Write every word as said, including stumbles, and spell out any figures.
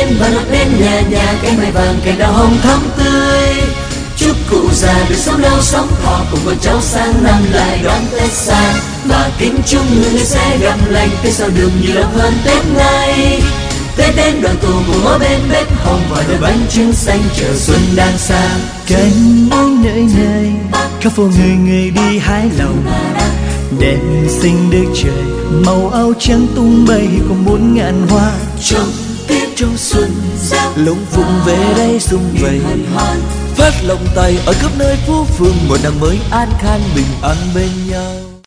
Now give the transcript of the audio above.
đêm và lọt đến nhà nhà, cây mai vàng cành đào hồng thắm tươi. Chúc cụ già được sống lâu sống thọ, cùng con cháu sang năm lại đón Tết xa. Và kính chúc người sẽ gặp lành, Tết sau đường nhiều lộc hơn Tết nay. Tết đến đoàn tụ cùng ở bên bếp hồng, và đôi bánh trưng xanh chờ xuân đang xa. Cánh bông nơi nơi, khắp phố người người đi hái lồng. Đèn xinh đức trời, màu áo trắng tung bay cùng bốn ngàn hoa. Trong Tết trong xuân giáp, Lũng Phụng về đây sum vầy, hòn phát lộng tay ở khắp nơi phố phường. Một năm mới an khang bình an bên nhau.